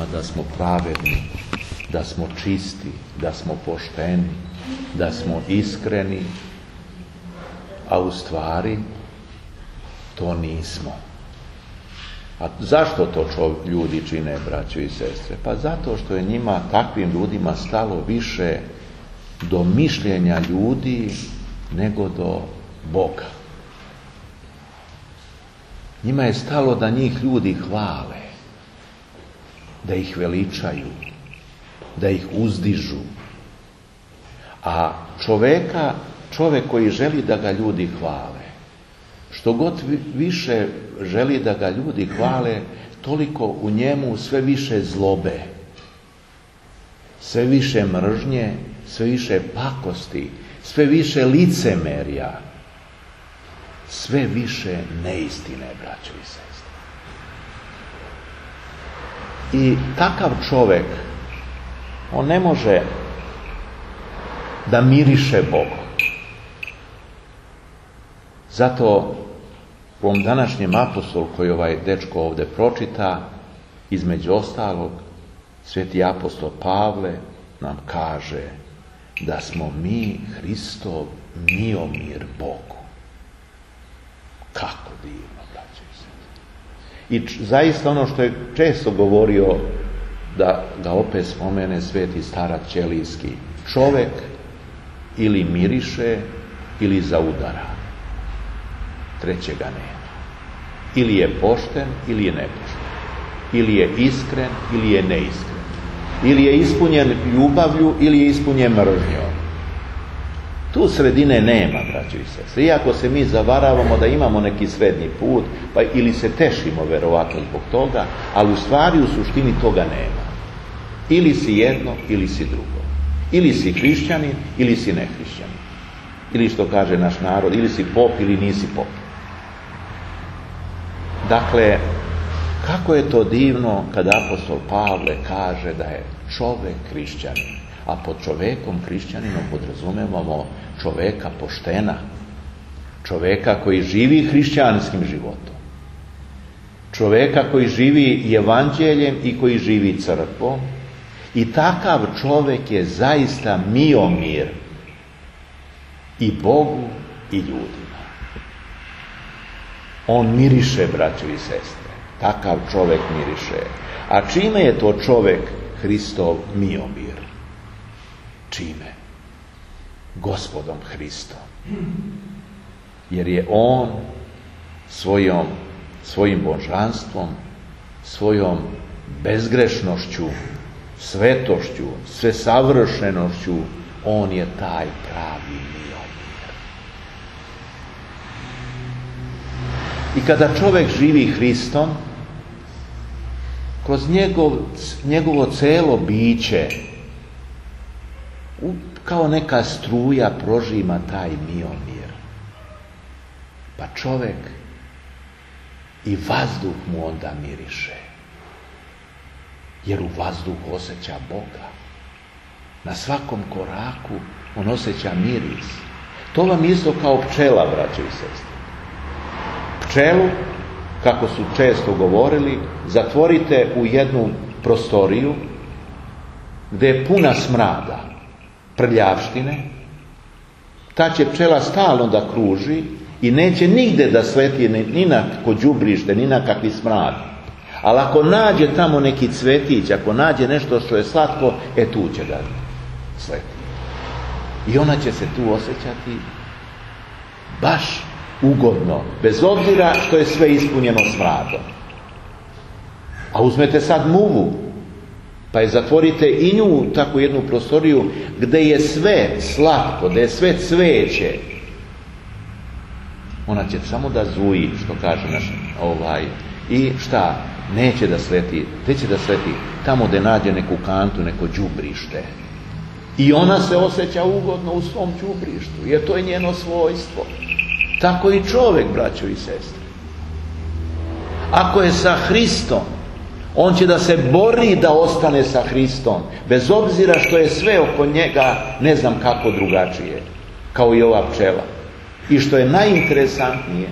da smo pravedni, da smo čisti, da smo pošteni, da smo iskreni, a u stvari to nismo. A zašto to ljudi čine, braćo i sestre? Pa zato što je njima, takvim ljudima, stalo više do mišljenja ljudi nego do Boga. Njima je stalo da njih ljudi hvale, da ih veličaju, da ih uzdižu. A čovjek koji želi da ga ljudi hvale, što god više želi da ga ljudi hvale, toliko u njemu sve više zlobe, sve više mržnje, sve više pakosti, sve više licemerja, sve više neistine, braćo i sestre. I takav čovjek, on ne može da miriše Bogu. Zato u ovom današnjem apostolu koji ovaj dečko ovdje pročita, između ostalog, sveti apostol Pavle nam kaže da smo mi Hristov miomir Bogu. Kako divno, braćo i sestre. I zaista ono što je često govorio, da ga opet spomene sveti starac Ćelijski, čovjek ili miriše ili zaudara. Trećega nema. Ili je pošten ili je nepošten. Ili je iskren ili je neiskren. Ili je ispunjen ljubavlju ili je ispunjen mržnjom. Tu sredine nema, braćo i sestre. Iako se mi zavaravamo da imamo neki srednji put, pa ili se tešimo verovatno zbog toga, ali u stvari u suštini toga nema. Ili si jedno ili si drugo. Ili si hrišćanin ili si nehrišćanin. Ili što kaže naš narod, ili si pop ili nisi pop. Dakle, kako je to divno kada apostol Pavle kaže da je čovjek hrišćanin, a pod čovjekom hrišćaninom podrazumevamo čovjeka poštena, čovjeka koji živi hrišćanskim životom, čovjeka koji živi evanđeljem i koji živi crkvom, i takav čovjek je zaista miomir i Bogu i ljudima. On miriše, braćo i sestre. Takav čovjek miriše. A čime je to čovjek Hristov miomir? Čime? Gospodom Hristom. Jer je on svojim božanstvom, svojom bezgrešnošću, svetošću, svesavršenošću, on je taj pravi miomir. I kada čovjek živi Hristom, kroz njegovo celo biće, kao neka struja prožima taj miomir. Pa čovjek i vazduh mu onda miriše. Jer u vazduhu osjeća Boga. Na svakom koraku on osjeća miris. To vam isto kao pčela, braćo i sestre. Pčelu, kako su često govorili, zatvorite u jednu prostoriju gdje je puna smrada, prljavštine, ta će pčela stalno da kruži i neće nigde da sleti ni na đubrište, ni na kakvi smrad. Ali ako nađe tamo neki cvetić, ako nađe nešto što je slatko, tu će da sleti. I ona će se tu osjećati baš ugodno, bez obzira što je sve ispunjeno smradom. A uzmete sad muvu, pa je zatvorite i nju u takvu jednu prostoriju gdje je sve slatko, gdje je sve cveće. Ona će samo da zuji, što kaže naš i šta? Neće da sleti, gdje će da sleti? Tamo gdje nađe neku kantu, neko đubrište. I ona se osjeća ugodno u svom đubrištu, jer to je njeno svojstvo. Tako i čovjek, braćo i sestre. Ako je sa Hristom, on će da se bori da ostane sa Hristom, bez obzira što je sve oko njega ne znam kako drugačije, kao i ova pčela. I što je najinteresantnije,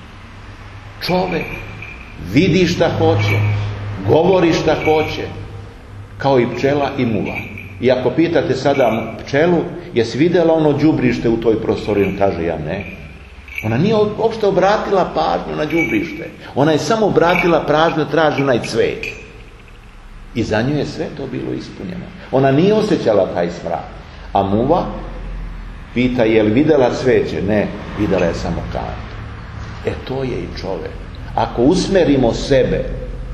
čovjek vidi šta hoće, govori šta hoće, kao i pčela i muva. I ako pitate sada pčelu, jesi vidjela ono đubrište u toj prostoriji? Kaže, ja ne. Ona nije uopšte obratila pažnju na đubrište. Ona je samo obratila pažnju, traži onaj cvet. I za nju je sve to bilo ispunjeno. Ona nije osjećala taj smrad. A muva pita, je li vidjela cveće? Ne, vidjela je samo kantu. To je i čovjek. Ako usmerimo sebe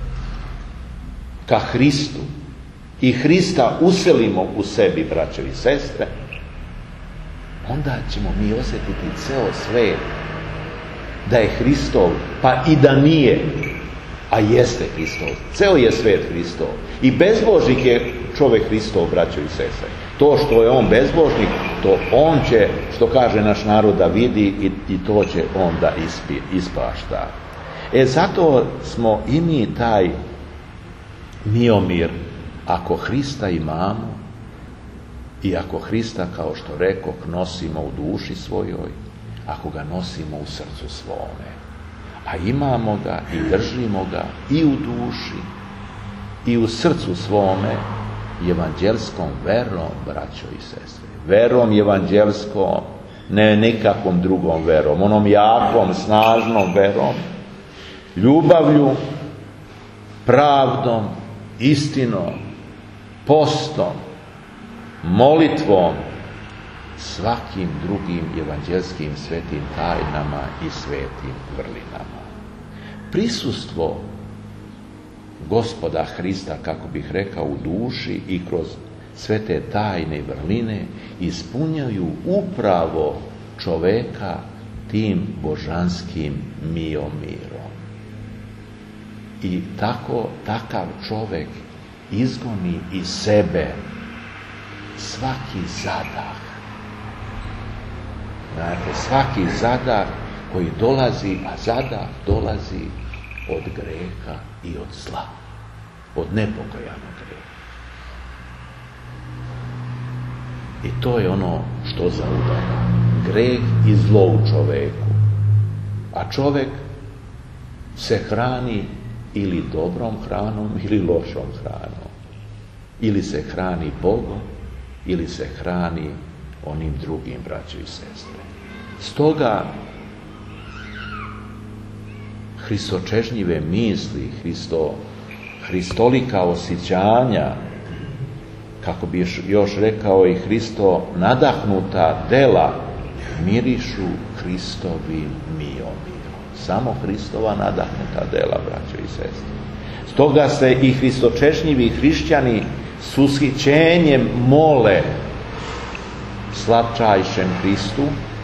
ka Hristu i Hrista uselimo u sebi, braćevi i sestre, onda ćemo mi osjetiti ceo svet da je Hristov, pa i da nije, a jeste Hristov. Ceo je svet Hristov. I bezbožnik je čovjek Hristov, braćo i sestre. To što je on bezbožnik, to on će, što kaže naš narod, da vidi i to će on da ispašta. Zato smo i mi taj miomir, ako Hrista imamo i ako Hrista, kao što rekoh, nosimo u duši svojoj, ako ga nosimo u srcu svome, a imamo ga i držimo ga i u duši i u srcu svome, evanđelskom verom, braćo i sestre. Verom evanđelskom, ne nikakvom drugom verom, onom jakom, snažnom verom, ljubavlju, pravdom, istinom, postom, molitvom, svakim drugim evanđelskim svetim tajnama i svetim vrlinama. Prisustvo Gospoda Hrista, kako bih rekao, u duši i kroz sve te tajne i vrline ispunjaju upravo čoveka tim božanskim miomirom. I takav čovek izgoni iz sebe svaki zadah. Znate, svaki zadah koji dolazi, a zadah dolazi od greha i od zla, od nepokojanog greha. I to je ono što zaudara. Greh i zlo u čoveku. A čovek se hrani ili dobrom hranom ili lošom hranom. Ili se hrani Bogom, ili se hrani onim drugim, braćo i sestre. Stoga hristočežnjive misli, hristolika osjećanja, kako bi još rekao i Hristo, nadahnuta dela mirišu Hristovim miomirom. Samo Hristova nadahnuta dela, braćo i sestre. Stoga se i hristočežnjivi hrišćani s ushićenjem mole slatčajšem Hristu,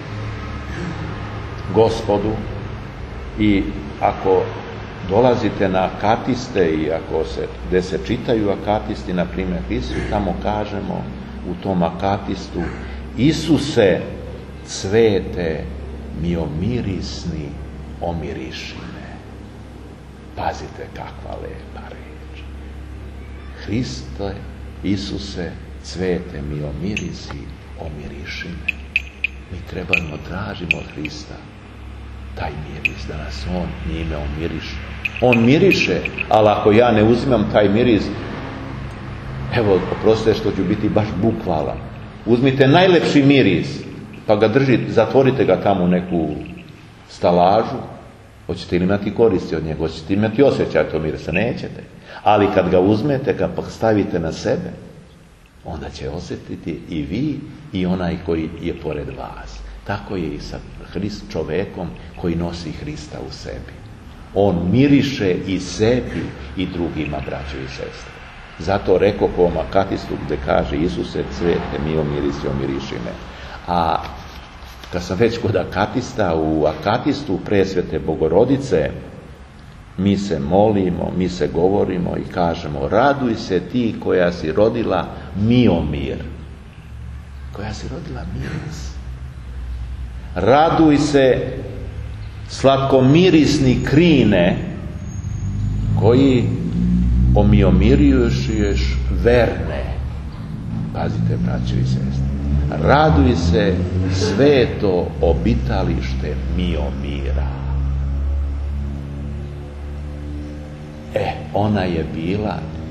Gospodu. I ako dolazite na akatiste i gde se čitaju akatisti, na primjer Hristu, tamo kažemo u tom akatistu: Isuse, cvete miomirisni, omiriši me. Pazite kakva lepa reč. Hriste, Isuse, cvete miomirisi, omiriši me. Mi trebamo tražimo od Hrista taj miris, da nas on njime omiriše. On miriše, ali ako ja ne uzimam taj miris, evo, oprostite što ću biti baš bukvalan, uzmite najlepši miris, pa ga zatvorite ga tamo u neku stalažu, hoćete li imati koristi od njega, hoćete imati osjećaj to mirisa? Nećete. Ali kad ga uzmete, ga pa stavite na sebe, onda će osjetiti i vi i onaj koji je pored vas. Tako je i sa čovekom koji nosi Hrista u sebi. On miriše i sebi i drugima, braćo i sestre. Zato rekao po ovom akatistu gde kaže: Isuse, cvete miomirisi, omiriši me. A kad sam već kod akatista, u akatistu Presvete Bogorodice mi se molimo, mi se govorimo i kažemo: raduj se ti koja si rodila miomir, koja si rodila miris. Raduj se slatkomirisni krine koji omiomiruješ verne. Pazite, braćo i sestre. Raduj se sveto obitalište miomira. Ona je bila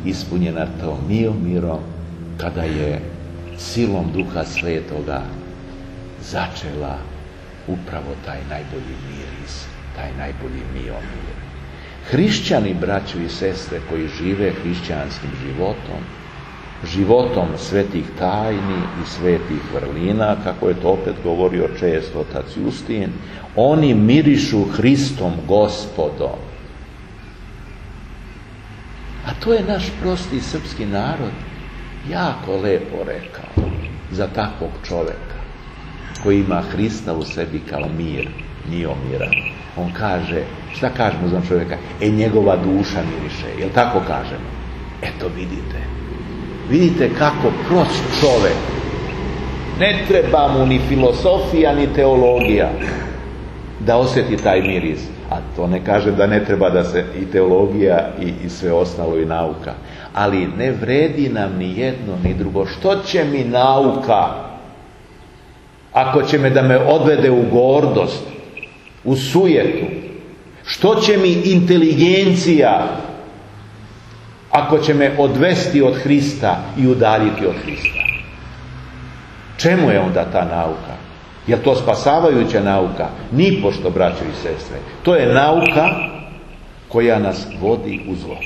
ispunjena tom mirom, kada je silom Duha Svetoga začela upravo taj najbolji miris, taj najbolji mir. Hrišćani, braćo i sestre, koji žive hrišćanskim životom svetih tajni i svetih vrlina, kako je to opet govorio često otac Justin, oni mirišu Hristom Gospodom. A to je naš prosti srpski narod jako lepo rekao za takvog čoveka koji ima Hrista u sebi kao miomira. On kaže, šta kažemo za čovjeka? Njegova duša miriše, jel tako kažemo? Eto vidite kako prost čovjek, ne treba mu ni filosofija ni teologija da osjeti taj miris. A to ne kažem da ne treba da se i teologija i sve ostalo i nauka. Ali ne vredi nam ni jedno ni drugo. Što će mi nauka ako će me da me odvede u gordost, u sujetu? Što će mi inteligencija ako će me odvesti od Hrista i udaljiti od Hrista? Čemu je onda ta nauka? Je to spasavajuća nauka? Nipošto, braćo i sestre. To je nauka koja nas vodi u zlo.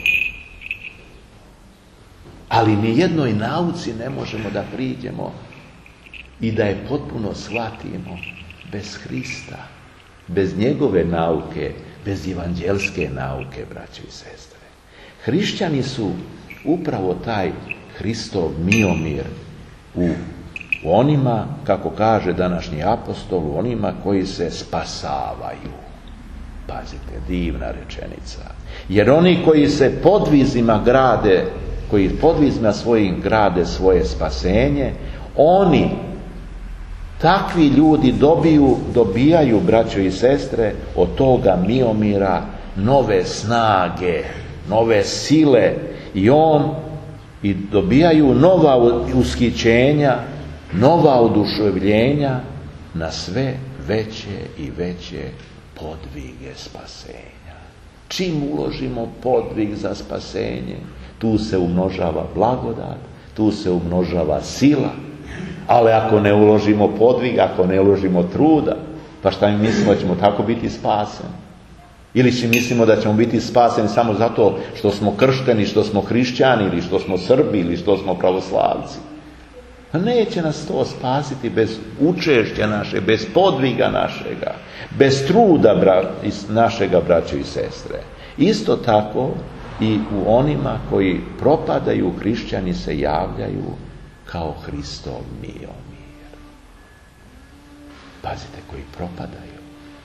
Ali ni jednoj nauci ne možemo da priđemo i da je potpuno shvatimo bez Hrista, bez njegove nauke, bez evanđelske nauke, braćo i sestre. Hrišćani su upravo taj Hristov miomir u onima, kako kaže današnji apostol, u onima koji se spasavaju. Pazite, divna rečenica. Jer oni koji se podvizima grade, koji podvizima svojim grade svoje spasenje, oni, takvi ljudi dobijaju, braćo i sestre, od toga miomira nove snage, nove sile i dobijaju nova ushićenja, nova oduševljenja na sve veće i veće podvige spasenja. Čim uložimo podvig za spasenje, tu se umnožava blagodat, tu se umnožava sila. Ali ako ne uložimo podvig, ako ne uložimo truda, pa šta mi mislimo da ćemo tako biti spaseni? Ili si mislimo da ćemo biti spaseni samo zato što smo kršteni, što smo hrišćani, ili što smo Srbi, ili što smo pravoslavci? Neće nas to spasiti bez učešća naše, bez podviga našega, bez truda našega, braćo i sestre. Isto tako i u onima koji propadaju, hrišćani se javljaju kao Hristov miomir. Pazite, koji propadaju.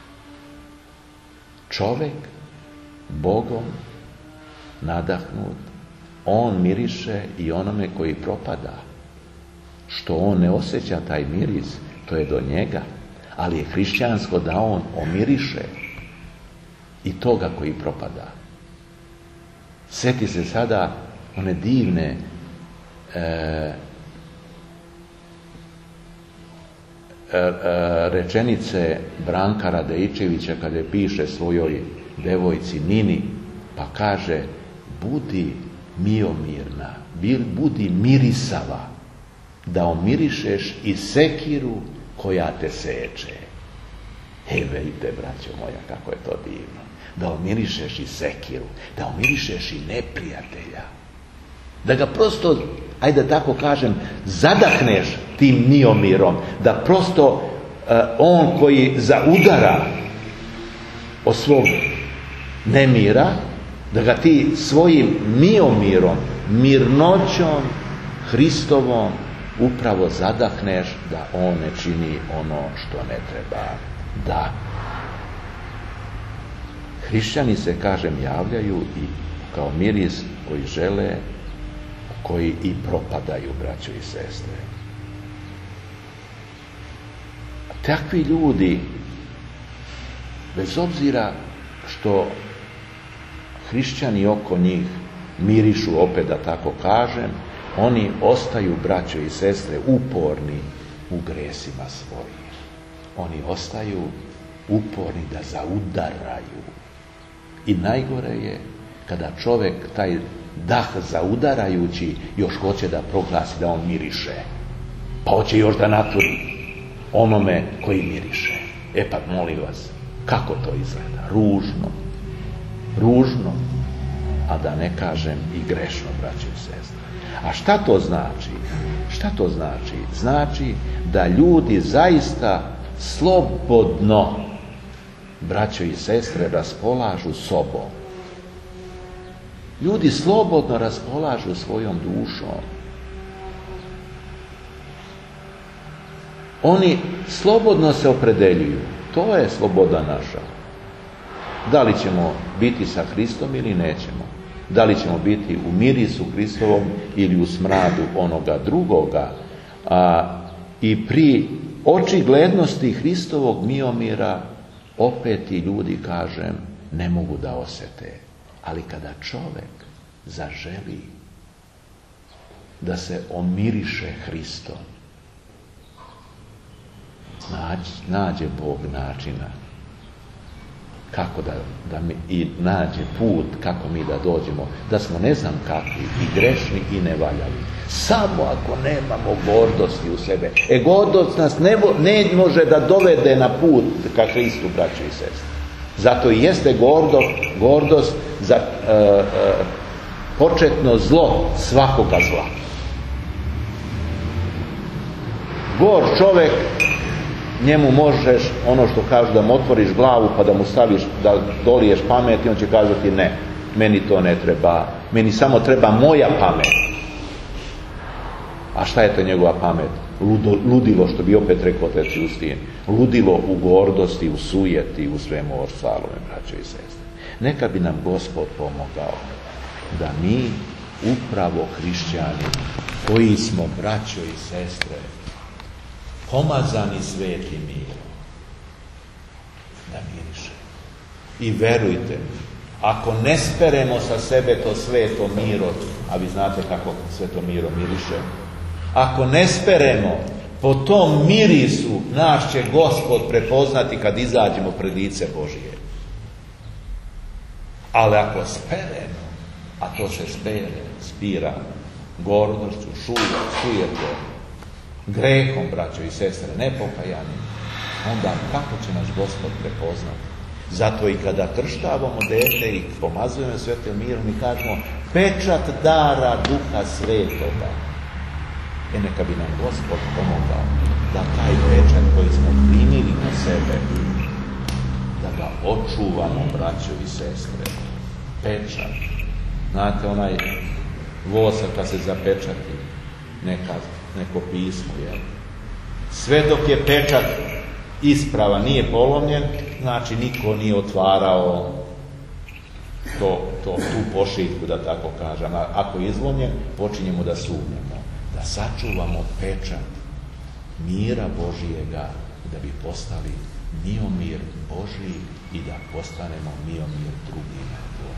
Čovek, Bogom nadahnut, on miriše i onome koji propada. Što on ne osjeća taj miris, to je do njega. Ali je hrišćansko da on omiriše i toga koji propada. Sjeti se sada one divne rečenice Branka Radejčevića kada piše svojoj devojci Nini, pa kaže: budi miomirna, budi mirisava, da omirišeš i sekiru koja te seče. Vidite, braćo moja, kako je to divno. Da omirišeš i sekiru, da omirišeš i neprijatelja. Da ga prosto, ajde tako kažem, zadahneš tim miomirom. Da prosto on koji zaudara od svog nemira, da ga ti svojim miomirom, mirnoćom Hristovom upravo zadahneš da on ne čini ono što ne treba da. Hrišćani se, kažem, javljaju i kao miris koji žele, koji i propadaju, braćo i sestre. Takvi ljudi, bez obzira što hrišćani oko njih mirišu, opet da tako kažem, oni ostaju, braćo i sestre, uporni u gresima svojim. Oni ostaju uporni da zaudaraju. I najgore je kada čovjek, taj dah zaudarajući, još hoće da proglasi da on miriše. Pa hoće još da naturi onome koji miriše. E pa molim vas, kako to izgleda? Ružno, a da ne kažem i grešno, braćo i sestre. A šta to znači? Šta to znači? Znači da ljudi zaista slobodno, braćo i sestre, raspolažu sobom. Ljudi slobodno raspolažu svojom dušom. Oni slobodno se opredeljuju. To je sloboda naša. Da li ćemo biti sa Hristom ili nećemo? Da li ćemo biti u mirisu Hristovom ili u smradu onoga drugoga? I pri očiglednosti Hristovog miomira opet i ljudi, kažem, ne mogu da osjete. Ali kada čovjek zaželi da se omiriše Hristom, nađe Bog načina kako da mi i nađe put kako mi da dođemo, da smo ne znam kakvi i grešni i nevaljali. Samo ako nemamo gordosti u sebe. Gordost nas ne može da dovede na put ka Hristu, braćo i sestre. Zato i jeste gordost za početno zlo svakoga zla. Gor čovjek, njemu možeš, ono što kažu, da mu otvoriš glavu pa da mu staviš, da doliješ pamet, i on će kazati ne, meni to ne treba, meni samo treba moja pamet. A šta je to njegova pamet? Ludilo, što bi opet rekao Otac Justin, ludilo u gordosti, u sujeti, u svemu ostalome, braćo i sestre. Neka bi nam Gospod pomogao da mi, upravo hrišćani, koji smo, braćo i sestre, pomazani svetim mirom, da miriše. I verujte mi, ako ne speremo sa sebe to sveto miro, a vi znate kako sveto miro miriše, ako ne speremo, po tom mirisu naš će Gospod prepoznati kad izađemo pred lice Božije. Ali ako speremo, a to se spira gordošću, sujetom, grehom, braćo i sestre, nepokajanim, onda kako će nas Gospod prepoznati? Zato i kada krštavamo dete i pomazujemo svetim mirom i kažemo pečat dara Duha Svetoga, neka bi nam Gospod pomogao da taj pečat koji smo primili na sebe, da ga očuvamo, braćo i sestre. Pečat. Znate, onaj vosak kad se zapečati neko pismo, jel? Sve dok je pečat isprava, nije polomljen, znači niko nije otvarao tu pošiljku, da tako kažem. Ako je izlomljen, počinjemo da sumnjamo, da sačuvamo pečat mira Božijega, da bi postali miomir Božiji i da postanemo miomir drugima.